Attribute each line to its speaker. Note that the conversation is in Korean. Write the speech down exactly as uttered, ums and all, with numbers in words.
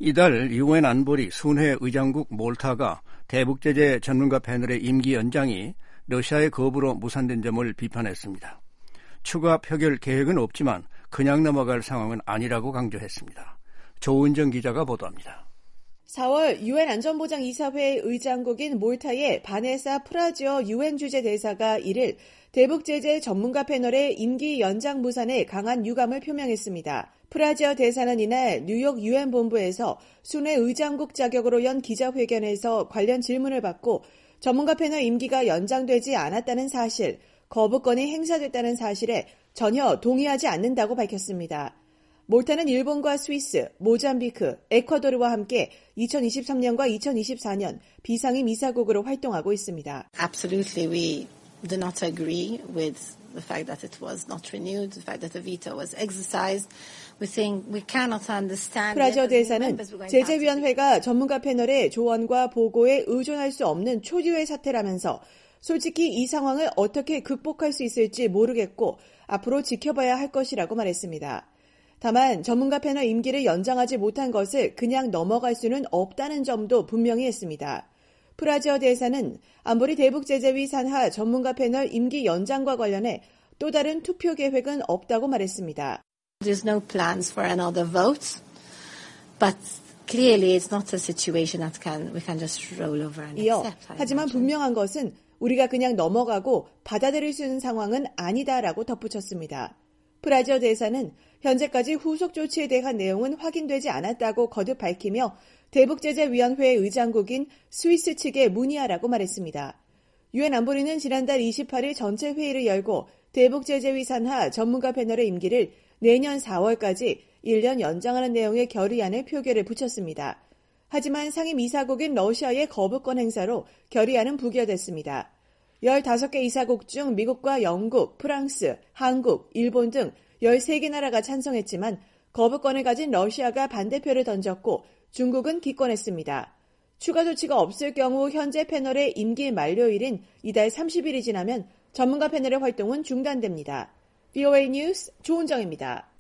Speaker 1: 이달 유엔 안보리 순회 의장국 몰타가 대북 제재 전문가 패널의 임기 연장이 러시아의 거부로 무산된 점을 비판했습니다. 추가 표결 계획은 없지만 그냥 넘어갈 상황은 아니라고 강조했습니다. 조은정 기자가 보도합니다.
Speaker 2: 사월 유엔 안전보장이사회 의장국인 몰타의 바네사 프라지어 유엔 주재 대사가 이일 대북 제재 전문가 패널의 임기 연장 무산에 강한 유감을 표명했습니다. 프라지어 대사는 이날 뉴욕 유엔 본부에서 순회 의장국 자격으로 연 기자회견에서 관련 질문을 받고 전문가 패널 임기가 연장되지 않았다는 사실, 거부권이 행사됐다는 사실에 전혀 동의하지 않는다고 밝혔습니다. 몰타는 일본과 스위스, 모잠비크, 에콰도르와 함께 이천이십삼 년과 이천이십사 년 비상임 이사국으로 활동하고 있습니다.
Speaker 3: Absolutely, we do not agree with the fact that it was not renewed, the fact that the veto was exercised. We think we cannot understand.
Speaker 2: 프라지어 대사는 제재위원회가 전문가 패널의 조언과 보고에 의존할 수 없는 초유의 사태라면서 솔직히 이 상황을 어떻게 극복할 수 있을지 모르겠고 앞으로 지켜봐야 할 것이라고 말했습니다. 다만 전문가 패널 임기를 연장하지 못한 것을 그냥 넘어갈 수는 없다는 점도 분명히 했습니다. 프라지어 대사는 안보리 대북제재위 산하 전문가 패널 임기 연장과 관련해 또 다른 투표 계획은 없다고 말했습니다.
Speaker 3: There's no plans for another vote, but clearly it's not a situation that can we can just roll over and
Speaker 2: 이어
Speaker 3: accept.
Speaker 2: 하지만 분명한 것은 우리가 그냥 넘어가고 받아들일 수 있는 상황은 아니다라고 덧붙였습니다. 프라지어 대사는 현재까지 후속 조치에 대한 내용은 확인되지 않았다고 거듭 밝히며 대북제재위원회의 의장국인 스위스 측에 문의하라고 말했습니다. 유엔 안보리는 지난달 이십팔일 전체 회의를 열고 대북제재위 산하 전문가 패널의 임기를 내년 사월까지 일 년 연장하는 내용의 결의안을 표결에 붙였습니다. 하지만 상임 이사국인 러시아의 거부권 행사로 결의안은 부결됐습니다. 열다섯 개 이사국 중 미국과 영국, 프랑스, 한국, 일본 등 열세 개 나라가 찬성했지만 거부권을 가진 러시아가 반대표를 던졌고 중국은 기권했습니다. 추가 조치가 없을 경우 현재 패널의 임기 만료일인 이달 삼십일이 지나면 전문가 패널의 활동은 중단됩니다. 브이오에이 뉴스 조은정입니다.